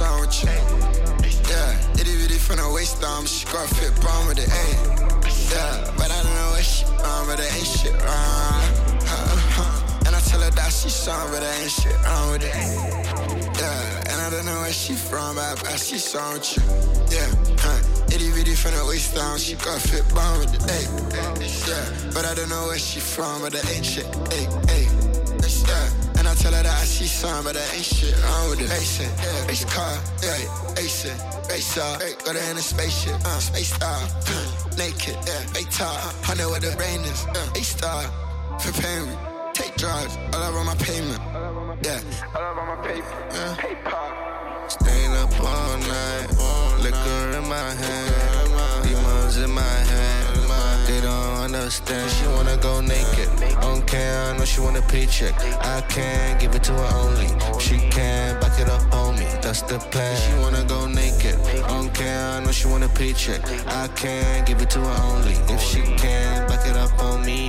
song with you. Yeah, itty bitty from the waist down, she got a fit bomb with it, ayy. Yeah, but I don't know where she from, but there ain't shit wrong. And I tell her that she song, but there ain't shit wrong with it. Yeah, and I don't know where she from, but she song with you. Yeah, itty bitty from the waist down, she got a fit bomb with it, ayy. Yeah, but I don't know where she from, but there ain't shit, ayy, ayy. Yeah, and I tell her that she song, but there ain't shit wrong with it. Race it, race car, yeah, race it. Race up, got her in a spaceship, space star, naked, yeah, A top, I know what the rain is, A star, prepare me, take drugs, all over my payment, yeah, all over my paper, paper. Staying up all night, liquor in my hand, demons in my hand, they don't understand. She wanna go naked, on cam, I know she want a paycheck. I can't give it to her only, she can back it up on me, that's the plan. She wanna go naked, on cam, I know she want a paycheck. I can't give it to her only, if she can back it up on me.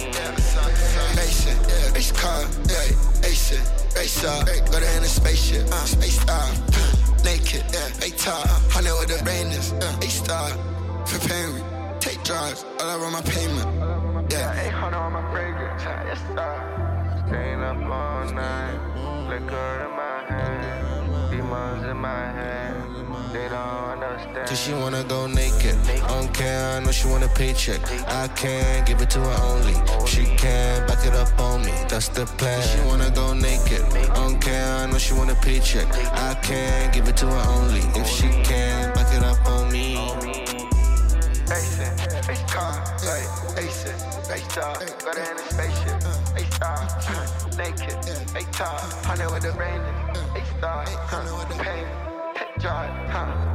Race it, race car, yeah, ace it, race up, got her in a spaceship, space star, naked, yeah, A top, I know what the rain is, A star, prepare me. Take drugs, all over my payment. Yeah, 800 on my fragrance. Yes, sir. Staying up all night, liquor in my hand, demons in my hand, they don't understand. Cause she wanna go naked, on cam, I know she want a paycheck. I can't give it to her only, she can back it up on me, that's the plan. She wanna go naked, on cam, I know she want a paycheck. I can't give it to her only, if she can back it up on me. Ace it, ace car, like ace it, ace star, got her in a spaceship, ace star, naked, A top, I know what the rain is, ace star, I know what the pain, take drive,